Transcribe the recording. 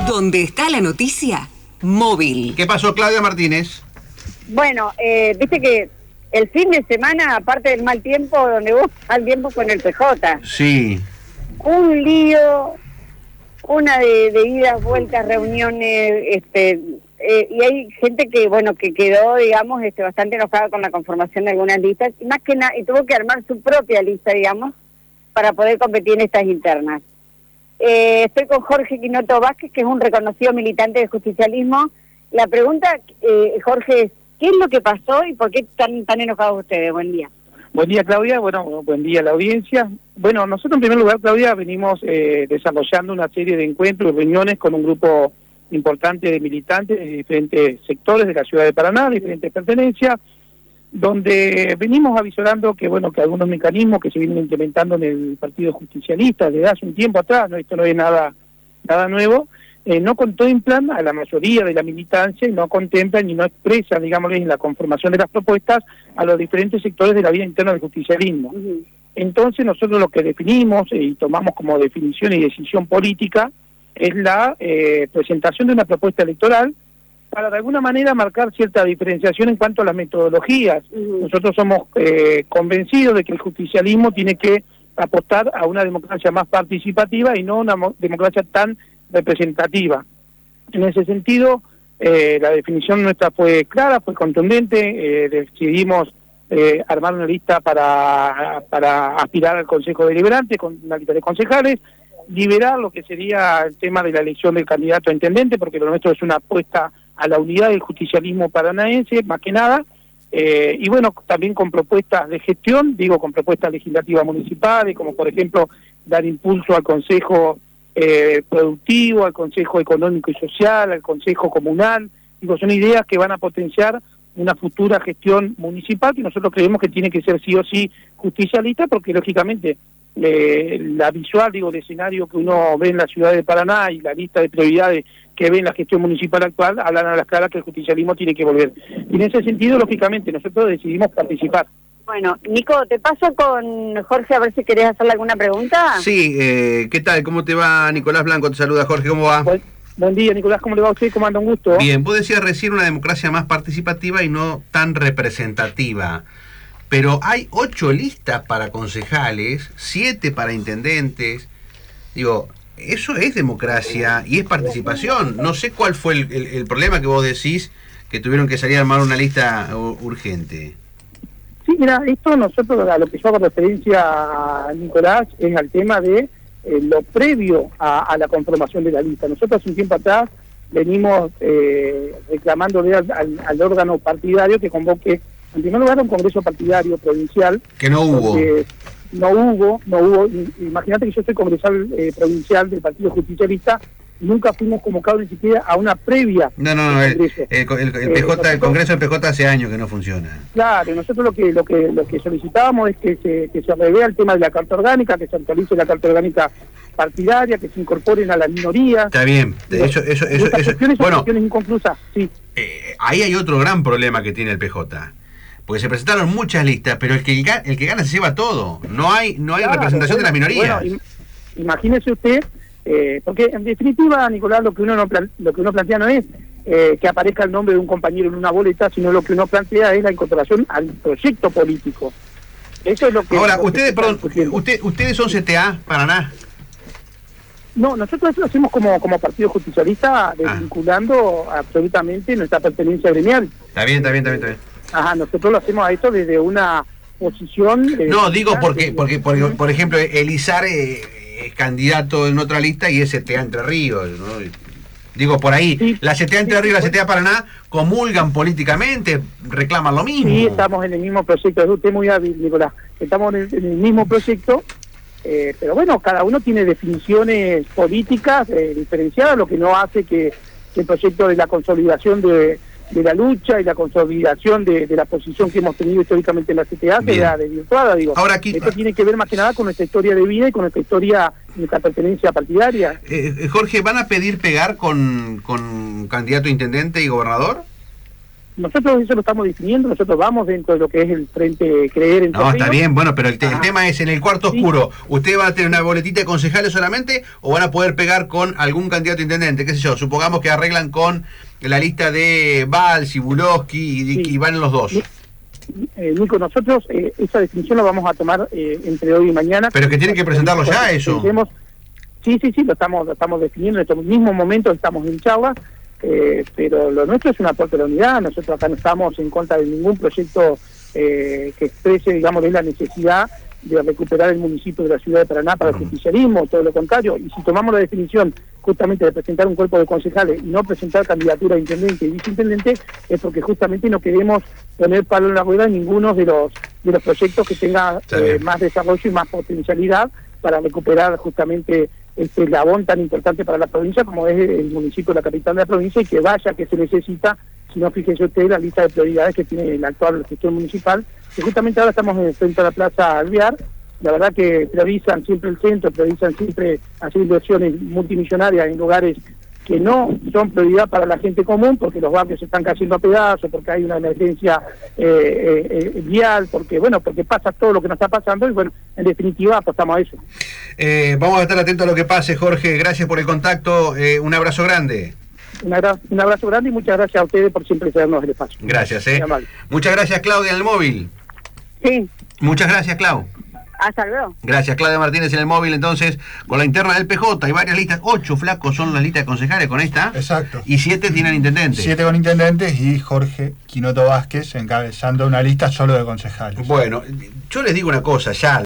Donde está la noticia, móvil. ¿Qué pasó, Claudia Martínez? Bueno, viste que el fin de semana, aparte del mal tiempo, donde hubo mal tiempo con el PJ. Sí. Un lío, una de idas, vueltas, reuniones, y hay gente que, bueno, que quedó, digamos, bastante enojada con la conformación de algunas listas, y más que nada, y tuvo que armar su propia lista, digamos, para poder competir en estas internas. Estoy con Jorge Quinoto Vázquez, que es un reconocido militante del justicialismo. La pregunta, Jorge, es, ¿qué es lo que pasó y por qué están tan enojados ustedes? Buen día. Buen día, Claudia. Bueno, buen día a la audiencia. Bueno, nosotros en primer lugar, Claudia, venimos desarrollando una serie de encuentros y reuniones con un grupo importante de militantes de diferentes sectores de la ciudad de Paraná, diferentes pertenencias, donde venimos avisorando que, bueno, que algunos mecanismos que se vienen implementando en el Partido Justicialista desde hace un tiempo atrás, ¿no? Esto no es nada nuevo, no contemplan a la mayoría de la militancia y no contemplan y no expresan, digamos, en la conformación de las propuestas a los diferentes sectores de la vida interna del justicialismo. Entonces nosotros lo que definimos y tomamos como definición y decisión política es la presentación de una propuesta electoral para de alguna manera marcar cierta diferenciación en cuanto a las metodologías. Nosotros somos convencidos de que el justicialismo tiene que apostar a una democracia más participativa y no una democracia tan representativa. En ese sentido, la definición nuestra fue clara, fue contundente, decidimos armar una lista para aspirar al Consejo Deliberante con una lista de concejales, liberar lo que sería el tema de la elección del candidato a intendente, porque lo nuestro es una apuesta a la unidad del justicialismo paranaense, más que nada, y bueno, también con propuestas de gestión, digo, con propuestas legislativas municipales, como por ejemplo dar impulso al Consejo Productivo, al Consejo Económico y Social, al Consejo Comunal. Digo, son ideas que van a potenciar una futura gestión municipal que nosotros creemos que tiene que ser sí o sí justicialista, porque lógicamente la visual, digo, de escenario que uno ve en la ciudad de Paraná y la lista de prioridades que ve en la gestión municipal actual hablan a las claras que el justicialismo tiene que volver. Y en ese sentido, lógicamente, nosotros decidimos participar. Bueno, Nico, te paso con Jorge a ver si querés hacerle alguna pregunta. Sí, ¿qué tal? ¿Cómo te va? Nicolás Blanco te saluda. Jorge, ¿cómo va? Buen día, Nicolás, ¿cómo le va a usted? ¿Cómo anda? Un gusto. Bien, vos decías recién una democracia más participativa y no tan representativa. Pero hay 8 listas para concejales, 7 para intendentes. Digo, eso es democracia y es participación. No sé cuál fue el problema que vos decís que tuvieron que salir a armar una lista urgente. Sí, mira, esto nosotros, a lo que yo hago referencia, Nicolás, es al tema de lo previo a la conformación de la lista. Nosotros hace un tiempo atrás venimos reclamándole al órgano partidario que convoque, en primer lugar, un congreso partidario provincial. Que no hubo. No hubo. Imagínate que yo soy congresal provincial del Partido Justicialista. Nunca fuimos convocados ni siquiera a una previa. No, el PJ, el Congreso del PJ hace años que no funciona. Claro, nosotros lo que solicitábamos es que se revea el tema de la carta orgánica, que se actualice la carta orgánica partidaria, que se incorporen a las minorías. Está bien, eso bueno, cuestiones inconclusas, sí. Ahí hay otro gran problema que tiene el PJ. Porque se presentaron muchas listas, pero el que gana se lleva todo. No hay claro, representación de las minorías. Bueno, imagínese usted, porque en definitiva, Nicolás, lo que uno plantea no es que aparezca el nombre de un compañero en una boleta, sino lo que uno plantea es la incorporación al proyecto político. Eso es lo que... Ahora, ustedes son CTA, Paraná. No, nosotros lo hacemos como Partido Justicialista, vinculando absolutamente nuestra pertenencia gremial. Está bien. Ajá, nosotros lo hacemos a esto desde una posición... no, digo porque por ejemplo, Elizar es candidato en otra lista y es CTA Entre Ríos, ¿no? Digo, por ahí, sí, la CTA Entre Ríos y la CTA Paraná comulgan políticamente, reclaman lo mismo. Sí, estamos en el mismo proyecto, es usted muy hábil, Nicolás. Estamos en el mismo proyecto, pero bueno, cada uno tiene definiciones políticas diferenciadas, lo que no hace que el proyecto de la consolidación de la lucha y la consolidación de la posición que hemos tenido históricamente en la CTA sea desvirtuada, digo. Ahora aquí, esto tiene que ver más que nada con nuestra historia de vida y con nuestra historia, nuestra pertenencia partidaria. Jorge, ¿van a pedir pegar con candidato a intendente y gobernador? nosotros eso lo estamos definiendo, nosotros vamos dentro de lo que es el Frente Creer en No, Torreón. está bien, bueno, pero el tema es en el cuarto Sí. oscuro. ¿Usted va a tener una boletita de concejales solamente o van a poder pegar con algún candidato a intendente? ¿Qué sé yo? Supongamos que arreglan con la lista de Valls y Bulowski y Sí. van los dos. Nico, nosotros esa definición la vamos a tomar entre hoy y mañana. Pero que tienen que presentarlo ya, eso. Sí, lo estamos definiendo en estos mismos momentos, estamos en charla, pero lo nuestro es un aporte a la unidad. Nosotros acá no estamos en contra de ningún proyecto que exprese, digamos, la necesidad de recuperar el municipio de la ciudad de Paraná para el justicialismo, todo lo contrario. Y si tomamos la definición justamente de presentar un cuerpo de concejales y no presentar candidatura de intendente y viceintendente, es porque justamente no queremos poner palo en la rueda en ninguno de los proyectos que tenga más desarrollo y más potencialidad para recuperar justamente este eslabón tan importante para la provincia como es el municipio de la capital de la provincia, y que vaya que se necesita. Si no, fíjese usted la lista de prioridades que tiene la actual gestión municipal, que justamente ahora estamos frente a la Plaza Alvear. La verdad que priorizan siempre el centro, priorizan siempre hacer inversiones multimillonarias en lugares que no son prioridad para la gente común, porque los barrios se están cayendo a pedazos, porque hay una emergencia vial, porque pasa todo lo que nos está pasando, y bueno, en definitiva apostamos a eso. Vamos a estar atentos a lo que pase, Jorge. Gracias por el contacto. Un abrazo grande. Un abrazo grande y muchas gracias a ustedes por siempre cedernos el espacio. Gracias. Muy amable. Muchas gracias, Claudia, en el móvil. Sí, Muchas gracias, Clau. hasta luego. Gracias, Claudia Martínez en el móvil. Entonces, con la interna del PJ hay varias listas. 8 flacos son las listas de concejales con esta. Exacto. Y 7 tienen intendentes. 7 con intendentes y Jorge Quinoto Vázquez encabezando una lista solo de concejales. Bueno, yo les digo una cosa ya.